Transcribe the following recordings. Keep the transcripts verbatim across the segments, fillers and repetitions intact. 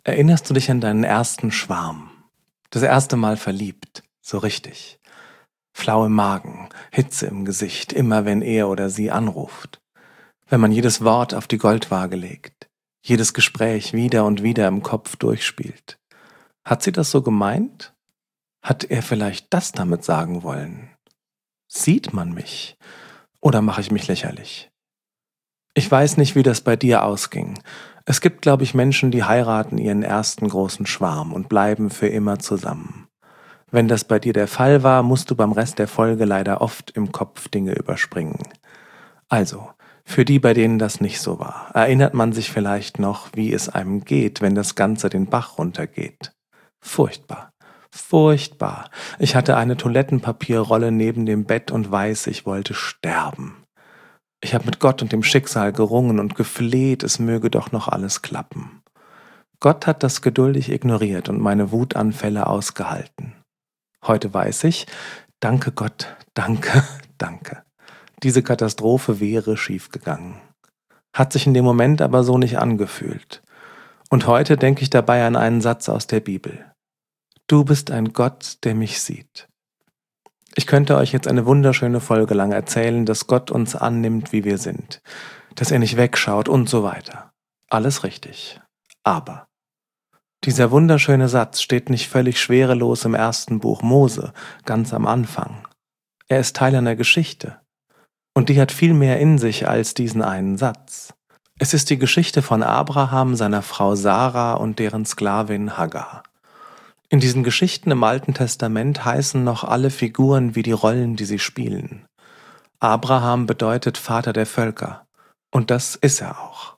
Erinnerst du dich an deinen ersten Schwarm? Das erste Mal verliebt, so richtig. Flau im Magen, Hitze im Gesicht, immer wenn er oder sie anruft. Wenn man jedes Wort auf die Goldwaage legt, jedes Gespräch wieder und wieder im Kopf durchspielt. Hat sie das so gemeint? Hat er vielleicht das damit sagen wollen? Sieht man mich? Oder mache ich mich lächerlich? Ich weiß nicht, wie das bei dir ausging. Es gibt, glaube ich, Menschen, die heiraten ihren ersten großen Schwarm und bleiben für immer zusammen. Wenn das bei dir der Fall war, musst du beim Rest der Folge leider oft im Kopf Dinge überspringen. Also, für die, bei denen das nicht so war, erinnert man sich vielleicht noch, wie es einem geht, wenn das Ganze den Bach runtergeht. Furchtbar. Furchtbar. Ich hatte eine Toilettenpapierrolle neben dem Bett und weiß, ich wollte sterben. Ich habe mit Gott und dem Schicksal gerungen und gefleht, es möge doch noch alles klappen. Gott hat das geduldig ignoriert und meine Wutanfälle ausgehalten. Heute weiß ich, danke Gott, danke, danke. Diese Katastrophe wäre schiefgegangen. Hat sich in dem Moment aber so nicht angefühlt. Und heute denke ich dabei an einen Satz aus der Bibel. Du bist ein Gott, der mich sieht. Ich könnte euch jetzt eine wunderschöne Folge lang erzählen, dass Gott uns annimmt, wie wir sind, dass er nicht wegschaut und so weiter. Alles richtig. Aber dieser wunderschöne Satz steht nicht völlig schwerelos im ersten Buch Mose, ganz am Anfang. Er ist Teil einer Geschichte. Und die hat viel mehr in sich als diesen einen Satz. Es ist die Geschichte von Abraham, seiner Frau Sarah und deren Sklavin Hagar. In diesen Geschichten im Alten Testament heißen noch alle Figuren wie die Rollen, die sie spielen. Abraham bedeutet Vater der Völker. Und das ist er auch.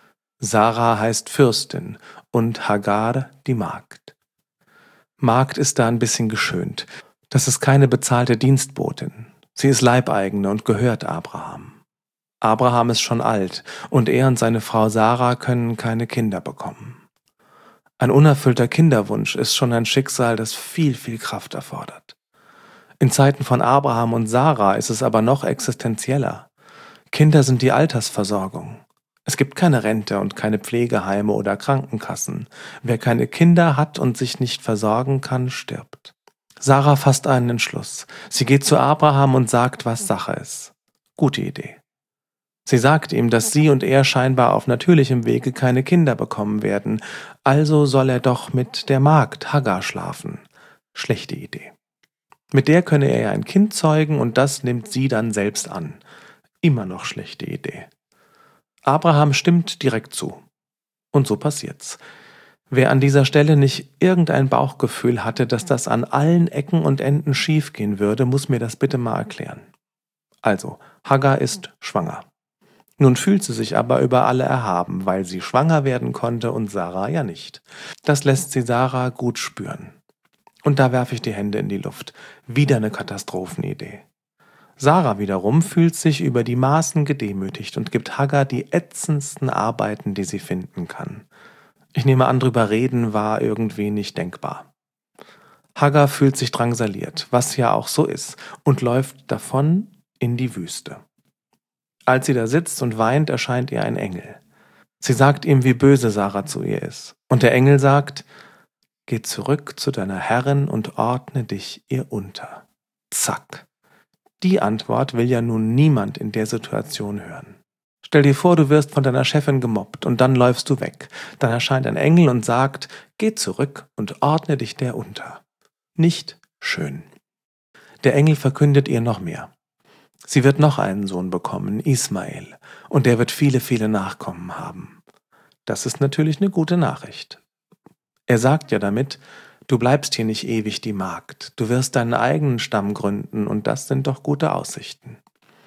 Sarah heißt Fürstin und Hagar die Magd. Magd ist da ein bisschen geschönt. Das ist keine bezahlte Dienstbotin. Sie ist Leibeigene und gehört Abraham. Abraham ist schon alt und er und seine Frau Sarah können keine Kinder bekommen. Ein unerfüllter Kinderwunsch ist schon ein Schicksal, das viel, viel Kraft erfordert. In Zeiten von Abraham und Sarah ist es aber noch existenzieller. Kinder sind die Altersversorgung. Es gibt keine Rente und keine Pflegeheime oder Krankenkassen. Wer keine Kinder hat und sich nicht versorgen kann, stirbt. Sarah fasst einen Entschluss. Sie geht zu Abraham und sagt, was Sache ist. Gute Idee. Sie sagt ihm, dass sie und er scheinbar auf natürlichem Wege keine Kinder bekommen werden, also soll er doch mit der Magd Hagar schlafen. Schlechte Idee. Mit der könne er ja ein Kind zeugen und das nimmt sie dann selbst an. Immer noch schlechte Idee. Abraham stimmt direkt zu. Und so passiert's. Wer an dieser Stelle nicht irgendein Bauchgefühl hatte, dass das an allen Ecken und Enden schiefgehen würde, muss mir das bitte mal erklären. Also, Hagar ist schwanger. Nun fühlt sie sich aber über alle erhaben, weil sie schwanger werden konnte und Sarah ja nicht. Das lässt sie Sarah gut spüren. Und da werfe ich die Hände in die Luft. Wieder eine Katastrophenidee. Sarah wiederum fühlt sich über die Maßen gedemütigt und gibt Hagar die ätzendsten Arbeiten, die sie finden kann. Ich nehme an, drüber reden war irgendwie nicht denkbar. Hagar fühlt sich drangsaliert, was ja auch so ist, und läuft davon in die Wüste. Als sie da sitzt und weint, erscheint ihr ein Engel. Sie sagt ihm, wie böse Sarah zu ihr ist. Und der Engel sagt, geh zurück zu deiner Herrin und ordne dich ihr unter. Zack. Die Antwort will ja nun niemand in der Situation hören. Stell dir vor, du wirst von deiner Chefin gemobbt und dann läufst du weg. Dann erscheint ein Engel und sagt, geh zurück und ordne dich der unter. Nicht schön. Der Engel verkündet ihr noch mehr. Sie wird noch einen Sohn bekommen, Ismael, und der wird viele, viele Nachkommen haben. Das ist natürlich eine gute Nachricht. Er sagt ja damit, du bleibst hier nicht ewig die Magd, du wirst deinen eigenen Stamm gründen und das sind doch gute Aussichten.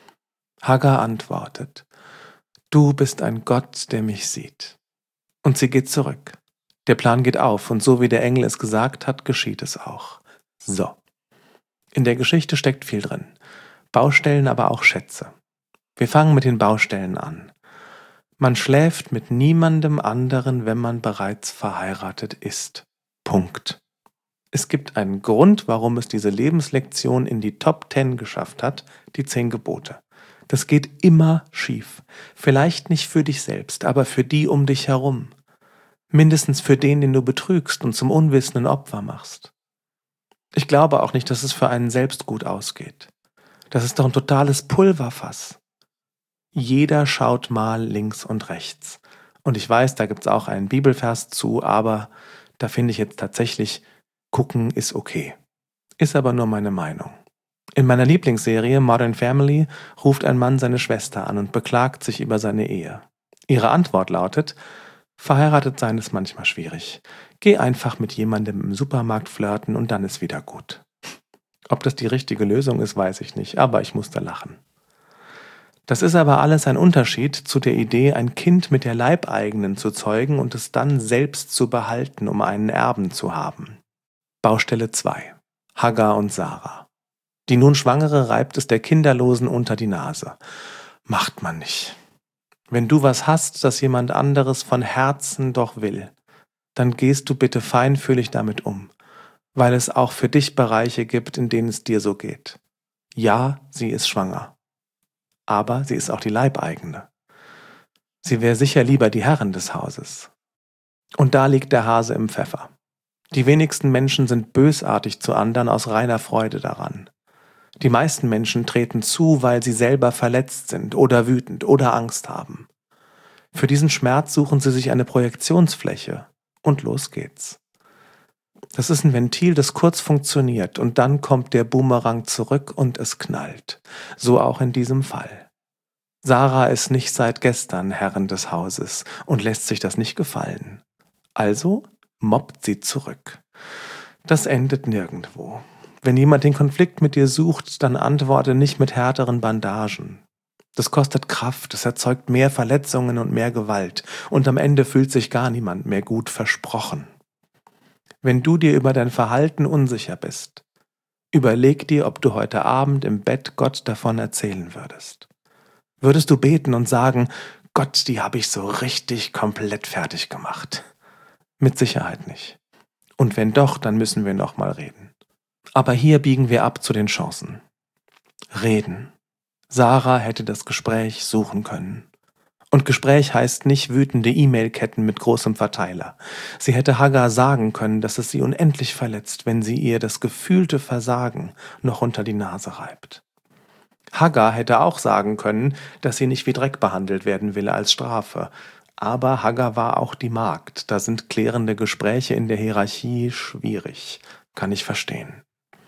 Hagar antwortet, du bist ein Gott, der mich sieht. Und sie geht zurück. Der Plan geht auf und so wie der Engel es gesagt hat, geschieht es auch. So. In der Geschichte steckt viel drin. Baustellen, aber auch Schätze. Wir fangen mit den Baustellen an. Man schläft mit niemandem anderen, wenn man bereits verheiratet ist. Punkt. Es gibt einen Grund, warum es diese Lebenslektion in die Top Ten geschafft hat, die zehn Gebote. Das geht immer schief. Vielleicht nicht für dich selbst, aber für die um dich herum. Mindestens für den, den du betrügst und zum unwissenden Opfer machst. Ich glaube auch nicht, dass es für einen selbst gut ausgeht. Das ist doch ein totales Pulverfass. Jeder schaut mal links und rechts. Und ich weiß, da gibt's auch einen Bibelvers zu, aber da finde ich jetzt tatsächlich, gucken ist okay. Ist aber nur meine Meinung. In meiner Lieblingsserie Modern Family ruft ein Mann seine Schwester an und beklagt sich über seine Ehe. Ihre Antwort lautet: Verheiratet sein ist manchmal schwierig. Geh einfach mit jemandem im Supermarkt flirten und dann ist wieder gut. Ob das die richtige Lösung ist, weiß ich nicht, aber ich musste lachen. Das ist aber alles ein Unterschied zu der Idee, ein Kind mit der Leibeigenen zu zeugen und es dann selbst zu behalten, um einen Erben zu haben. Baustelle zwei. Hagar und Sarah. Die nun Schwangere reibt es der Kinderlosen unter die Nase. Macht man nicht. Wenn du was hast, das jemand anderes von Herzen doch will, dann gehst du bitte feinfühlig damit um, weil es auch für dich Bereiche gibt, in denen es dir so geht. Ja, sie ist schwanger. Aber sie ist auch die Leibeigene. Sie wäre sicher lieber die Herrin des Hauses. Und da liegt der Hase im Pfeffer. Die wenigsten Menschen sind bösartig zu anderen aus reiner Freude daran. Die meisten Menschen treten zu, weil sie selber verletzt sind oder wütend oder Angst haben. Für diesen Schmerz suchen sie sich eine Projektionsfläche und los geht's. Das ist ein Ventil, das kurz funktioniert und dann kommt der Boomerang zurück und es knallt. So auch in diesem Fall. Sarah ist nicht seit gestern Herrin des Hauses und lässt sich das nicht gefallen. Also mobbt sie zurück. Das endet nirgendwo. Wenn jemand den Konflikt mit dir sucht, dann antworte nicht mit härteren Bandagen. Das kostet Kraft, es erzeugt mehr Verletzungen und mehr Gewalt und am Ende fühlt sich gar niemand mehr gut, versprochen. Wenn du dir über dein Verhalten unsicher bist, überleg dir, ob du heute Abend im Bett Gott davon erzählen würdest. Würdest du beten und sagen, Gott, die habe ich so richtig komplett fertig gemacht? Mit Sicherheit nicht. Und wenn doch, dann müssen wir noch mal reden. Aber hier biegen wir ab zu den Chancen. Reden. Sarah hätte das Gespräch suchen können. Und Gespräch heißt nicht wütende E-Mail-Ketten mit großem Verteiler. Sie hätte Hagar sagen können, dass es sie unendlich verletzt, wenn sie ihr das gefühlte Versagen noch unter die Nase reibt. Hagar hätte auch sagen können, dass sie nicht wie Dreck behandelt werden will als Strafe. Aber Hagar war auch die Magd. Da sind klärende Gespräche in der Hierarchie schwierig. Kann ich verstehen.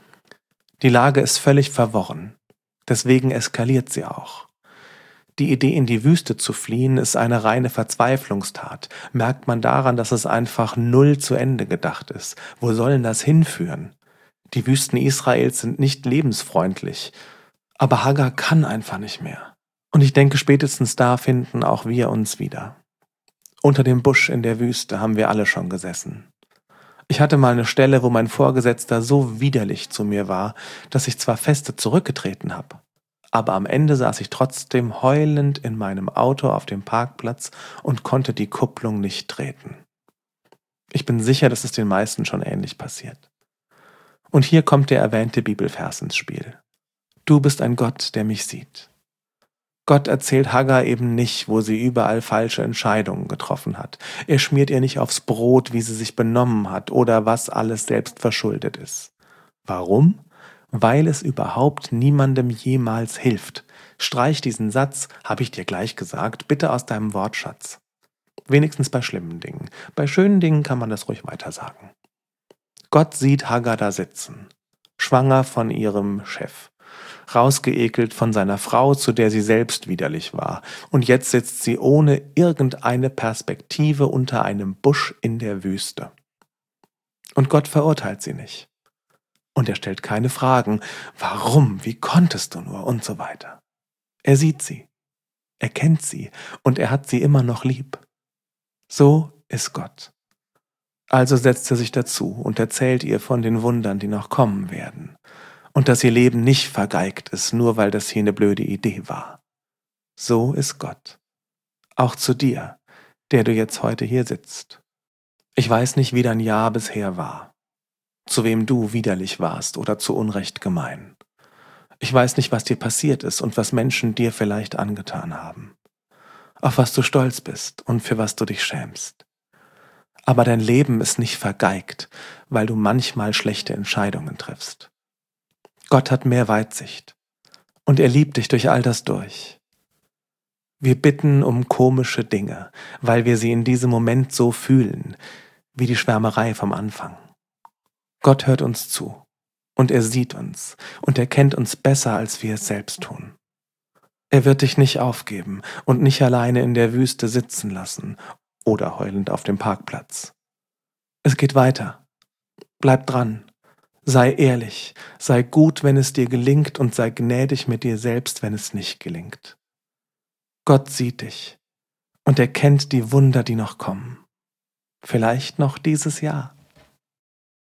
Die Lage ist völlig verworren. Deswegen eskaliert sie auch. Die Idee, in die Wüste zu fliehen, ist eine reine Verzweiflungstat. Merkt man daran, dass es einfach null zu Ende gedacht ist. Wo soll denn das hinführen? Die Wüsten Israels sind nicht lebensfreundlich. Aber Hagar kann einfach nicht mehr. Und ich denke, spätestens da finden auch wir uns wieder. Unter dem Busch in der Wüste haben wir alle schon gesessen. Ich hatte mal eine Stelle, wo mein Vorgesetzter so widerlich zu mir war, dass ich zwar feste zurückgetreten habe, aber am Ende saß ich trotzdem heulend in meinem Auto auf dem Parkplatz und konnte die Kupplung nicht treten. Ich bin sicher, dass es den meisten schon ähnlich passiert. Und hier kommt der erwähnte Bibelvers ins Spiel. Du bist ein Gott, der mich sieht. Gott erzählt Hagar eben nicht, wo sie überall falsche Entscheidungen getroffen hat. Er schmiert ihr nicht aufs Brot, wie sie sich benommen hat oder was alles selbst verschuldet ist. Warum? Weil es überhaupt niemandem jemals hilft. Streich diesen Satz, habe ich dir gleich gesagt, bitte aus deinem Wortschatz. Wenigstens bei schlimmen Dingen. Bei schönen Dingen kann man das ruhig weiter sagen. Gott sieht Hagar da sitzen, schwanger von ihrem Chef. Rausgeekelt von seiner Frau, zu der sie selbst widerlich war. Und jetzt sitzt sie ohne irgendeine Perspektive unter einem Busch in der Wüste. Und Gott verurteilt sie nicht. Und er stellt keine Fragen. Warum? Wie konntest du nur? Und so weiter. Er sieht sie. Er kennt sie. Und er hat sie immer noch lieb. So ist Gott. Also setzt er sich dazu und erzählt ihr von den Wundern, die noch kommen werden. Und dass ihr Leben nicht vergeigt ist, nur weil das hier eine blöde Idee war. So ist Gott. Auch zu dir, der du jetzt heute hier sitzt. Ich weiß nicht, wie dein Jahr bisher war, zu wem du widerlich warst oder zu Unrecht gemein. Ich weiß nicht, was dir passiert ist und was Menschen dir vielleicht angetan haben. Auf was du stolz bist und für was du dich schämst. Aber dein Leben ist nicht vergeigt, weil du manchmal schlechte Entscheidungen triffst. Gott hat mehr Weitsicht und er liebt dich durch all das durch. Wir bitten um komische Dinge, weil wir sie in diesem Moment so fühlen, wie die Schwärmerei vom Anfang. Gott hört uns zu und er sieht uns und er kennt uns besser, als wir es selbst tun. Er wird dich nicht aufgeben und nicht alleine in der Wüste sitzen lassen oder heulend auf dem Parkplatz. Es geht weiter. Bleib dran. Sei ehrlich. Sei gut, wenn es dir gelingt und sei gnädig mit dir selbst, wenn es nicht gelingt. Gott sieht dich und er kennt die Wunder, die noch kommen. Vielleicht noch dieses Jahr.